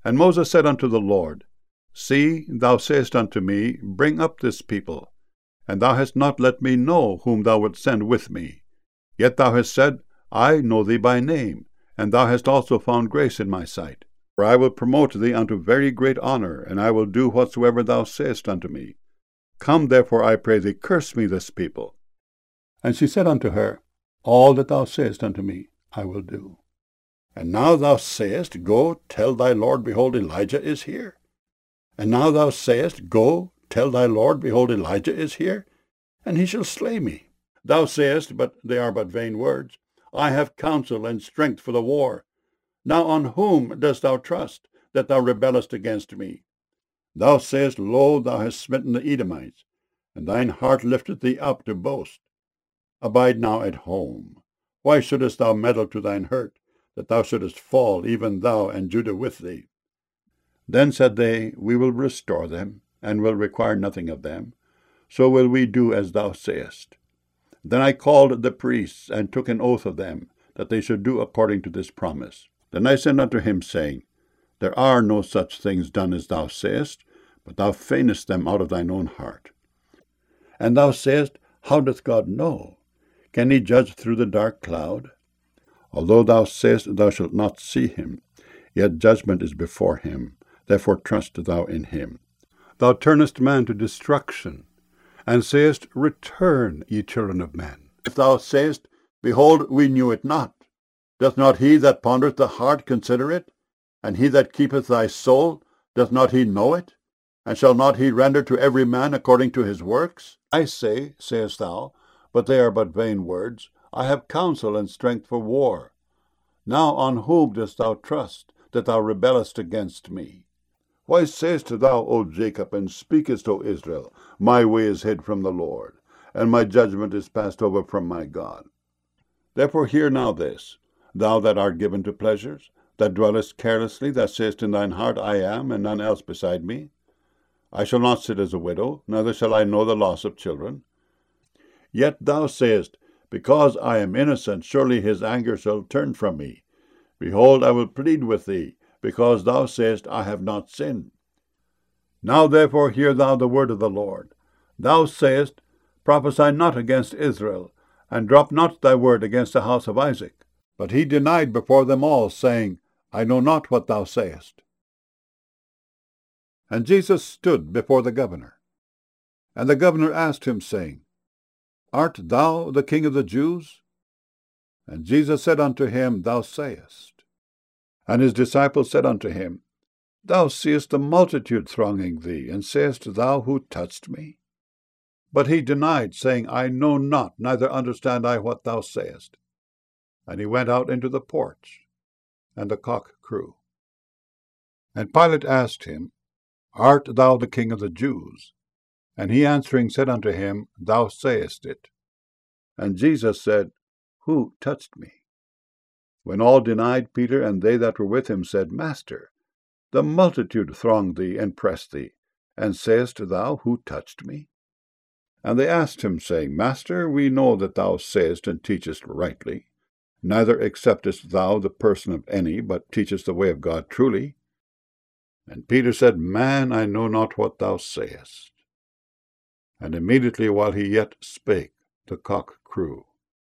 And Moses said unto the Lord, See, thou sayest unto me, Bring up this people. And thou hast not let me know whom thou wilt send with me. Yet thou hast said, I know thee by name, and thou hast also found grace in my sight. For I will promote thee unto very great honour, and I will do whatsoever thou sayest unto me. Come therefore, I pray thee, curse me this people. And she said unto her, All that thou sayest unto me, I will do. And now thou sayest, Go, tell thy Lord, behold, Elijah is here. And now thou sayest, Go, tell thy Lord, behold, Elijah is here, and he shall slay me. Thou sayest, but they are but vain words, I have counsel and strength for the war. Now on whom dost thou trust, that thou rebellest against me? Thou sayest, Lo, thou hast smitten the Edomites, and thine heart lifteth thee up to boast. Abide now at home. Why shouldest thou meddle to thine hurt, that thou shouldest fall, even thou and Judah with thee? Then said they, We will restore them, and will require nothing of them. So will we do as thou sayest. Then I called the priests, and took an oath of them, that they should do according to this promise. Then I sent unto him, saying, There are no such things done as thou sayest, but thou feignest them out of thine own heart. And thou sayest, How doth God know? Can he judge through the dark cloud? Although thou sayest thou shalt not see him, yet judgment is before him, therefore trust thou in him. Thou turnest man to destruction, and sayest, Return, ye children of men. If thou sayest, Behold, we knew it not, doth not he that pondereth the heart consider it? And he that keepeth thy soul, doth not he know it? And shall not he render to every man according to his works? I say, sayest thou, but they are but vain words, I have counsel and strength for war. Now on whom dost thou trust, that thou rebellest against me? Why sayest thou, O Jacob, and speakest, O Israel, My way is hid from the Lord, and my judgment is passed over from my God? Therefore hear now this, thou that art given to pleasures, that dwellest carelessly, that sayest in thine heart, I am, and none else beside me. I shall not sit as a widow, neither shall I know the loss of children. Yet thou sayest, Because I am innocent, surely his anger shall turn from me. Behold, I will plead with thee, because thou sayest, I have not sinned. Now therefore hear thou the word of the Lord. Thou sayest, Prophesy not against Israel, and drop not thy word against the house of Isaac. But he denied before them all, saying, I know not what thou sayest. And Jesus stood before the governor. And the governor asked him, saying, Art thou the King of the Jews? And Jesus said unto him, Thou sayest. And his disciples said unto him, Thou seest the multitude thronging thee, and sayest thou, Who touched me? But he denied, saying, I know not, neither understand I what thou sayest. And he went out into the porch, and the cock crew. And Pilate asked him, Art thou the King of the Jews? And he answering said unto him, Thou sayest it. And Jesus said, Who touched me? When all denied, Peter and they that were with him said, Master, the multitude thronged thee and pressed thee, and sayest thou, Who touched me? And they asked him, saying, Master, we know that thou sayest and teachest rightly. Neither acceptest thou the person of any, but teachest the way of God truly. And Peter said, Man, I know not what thou sayest. And immediately while he yet spake, the cock crew.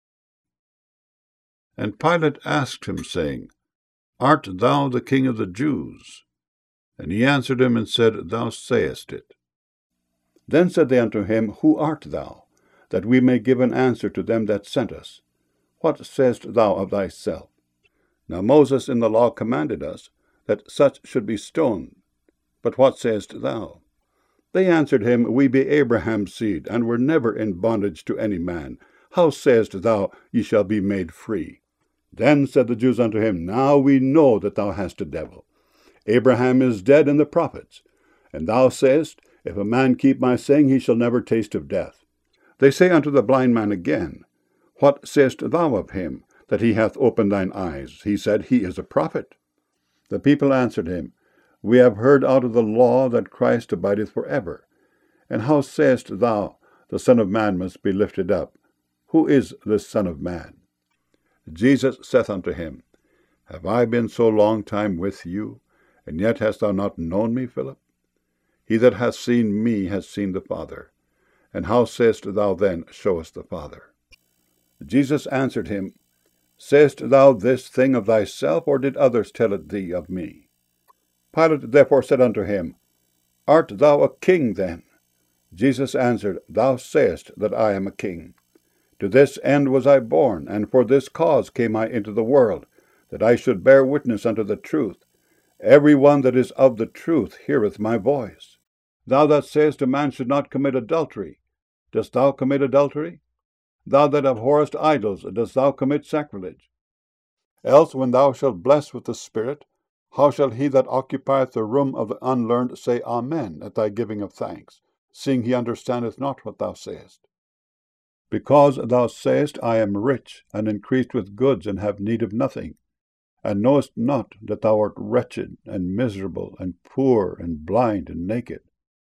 And Pilate asked him, saying, Art thou the King of the Jews? And he answered him and said, Thou sayest it. Then said they unto him, Who art thou? That we may give an answer to them that sent us. What sayest thou of thyself? Now Moses in the law commanded us, that such should be stoned. But what sayest thou? They answered him, We be Abraham's seed, and were never in bondage to any man. How sayest thou, Ye shall be made free? Then said the Jews unto him, Now we know that thou hast a devil. Abraham is dead, and the prophets. And thou sayest, If a man keep my saying, he shall never taste of death. They say unto the blind man again, What sayest thou of him, that he hath opened thine eyes? He said, He is a prophet. The people answered him, We have heard out of the law that Christ abideth for ever. And how sayest thou, The Son of Man must be lifted up? Who is this Son of Man? Jesus saith unto him, Have I been so long time with you, and yet hast thou not known me, Philip? He that hath seen me has seen the Father. And how sayest thou then, Show us the Father? Jesus answered him, Sayest thou this thing of thyself, or did others tell it thee of me? Pilate therefore said unto him, Art thou a king then? Jesus answered, Thou sayest that I am a king. To this end was I born, and for this cause came I into the world, that I should bear witness unto the truth. Every one that is of the truth heareth my voice. Thou that sayest a man should not commit adultery, dost thou commit adultery? Thou that abhorrest idols, dost thou commit sacrilege? Else when thou shalt bless with the Spirit, how shall he that occupieth the room of the unlearned say Amen at thy giving of thanks, seeing he understandeth not what thou sayest? Because thou sayest, I am rich, and increased with goods, and have need of nothing, and knowest not that thou art wretched, and miserable, and poor, and blind, and naked.